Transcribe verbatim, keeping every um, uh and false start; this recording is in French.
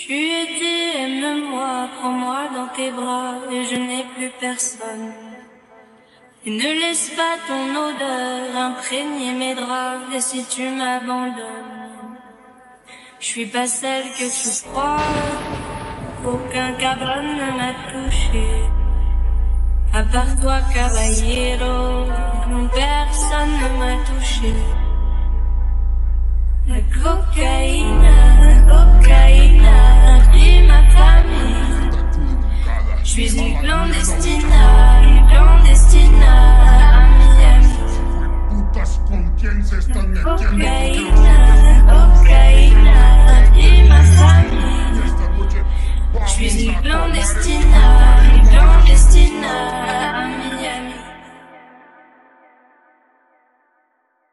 Tu es aidé, aime-moi, prends-moi dans tes bras et je n'ai plus personne. Et ne laisse pas ton odeur imprégner mes draps, et si tu m'abandonnes, je suis pas celle que tu crois. Aucun cabane ne m'a touché, à part toi, caballero. Non, personne ne m'a touché. La cocaïne, la cocaïne a pris ma famille. Je suis une clandestina, une clandestina à Miami. Putas, ¿con quién se están metiendo? Cocaïne.